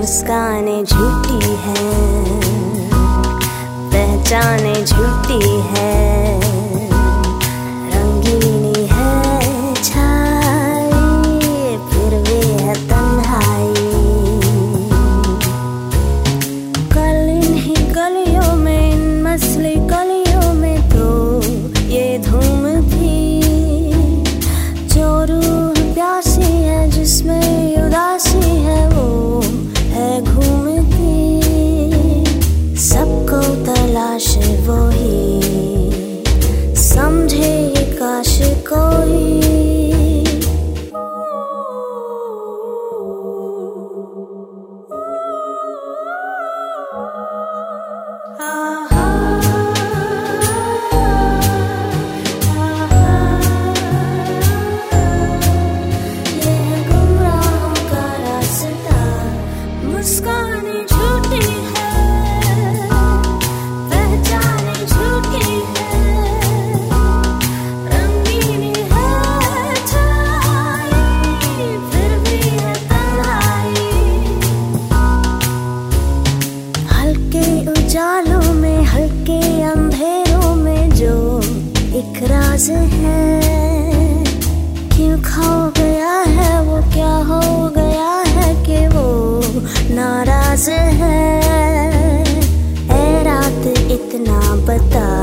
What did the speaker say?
मुस्कानें झूठी हैं, पहचाने झूठी है, रंगीनी है छाई फिर भी है तन्हाई। कल इन्हीं गलियों में, इन मसली गलियों में तो ये धूम थी, जो रूह प्यासी है जिसमें उदासी है वो है घूमती। सबको तलाश वो ही समझे ये काश कोई। मुस्कानें झूठी है, पहचाने झूठी है, रंगीनी है छाई फिर भी है तन्हाई। हल्के उजालों में, हल्के अंधेरों में जो एक राज है, क्यों खो गया है वो, क्या हो गया है कि वो नाराज है। ऐ रात इतना बता